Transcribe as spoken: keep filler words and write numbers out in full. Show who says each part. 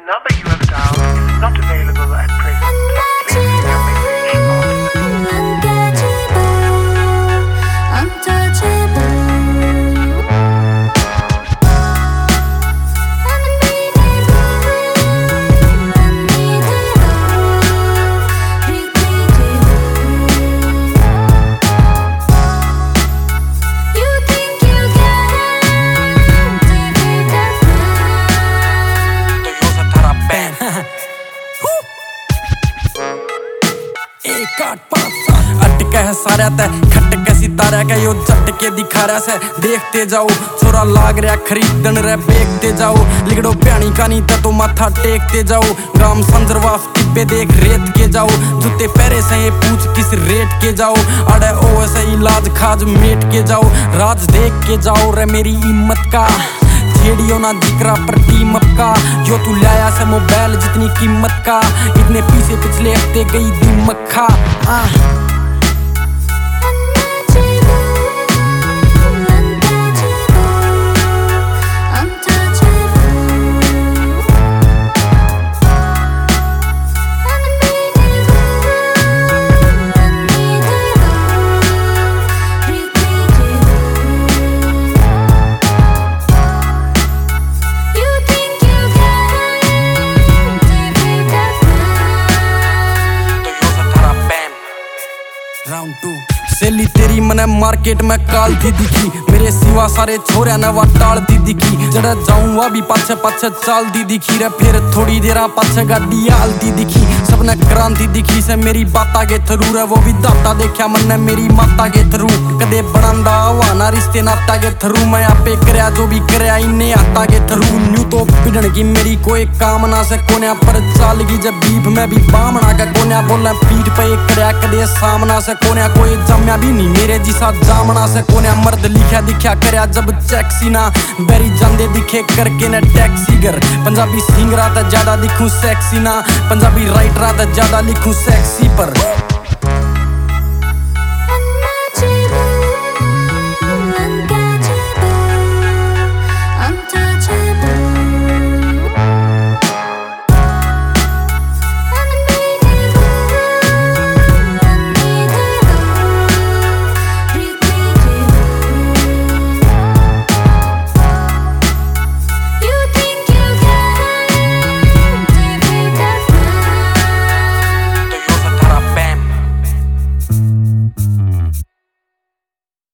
Speaker 1: number you have dialed is not available at present. Please leave your message after the
Speaker 2: अटके है सारा ते खटके सितारा के यो झटके दिखा रहा से देखते जाओ छोरा लाग रहा खरीदन रे बेचते जाओ लिगड़ो प्यानी कानी तो माथा टेकते जाओ ग्राम संजरवाफ टिब्बे देख रेत के जाओ जूते पैरे से ये पूछ किस रेट के जाओ अड़े ओ ऐसे इलाज खाज मेट के जाओ राज देख के जाओ रे मेरी हिम्मत का छेड़ियो ना जिक्रा पर टीमअप का यो तू लाया से मोबाइल जितनी कीमत का इतने पीछे पिछले हफ्ते गई दीमक खा आ राउंड टू सेली तेरी मने मार्केट में काल थी दिखी मेरे सिवा सारे छोरिया ने वा टाल दी दिखी जड़ा जाऊं वा भी पाछे पाछे चाल दी दिखी रे फिर थोड़ी देर पाछे गाड़ी आल दी दिखी सबने क्रांति दिखी से मेरी बाता के थरू रे वो भी दाता देखा मन मेरी माता के थरू कदे बनांदा वाना रिश्ते नाता के थरू मैं आपे करया जो भी करया इन्हें आता के थरू न्यू तो पिड़न की मेरी कोई कामना से कोन्या पर चाल की जब बीफ में भी बामना का कोन्या बोला पीठ पे करया कदे सामना से कोन्या कोई जम्या भी नहीं मेरे जिसा जामना से कोन्या मर्द लिखा दिखा करया जब चेक्सी ना बेरी जांदे दिखे करके ने टैक्सी घर पंजाबी सिंगरा ता ज्यादा दिखूं सेक्सी ना पंजाबी राइटरा ता ज्यादा लिखूं सेक्सी पर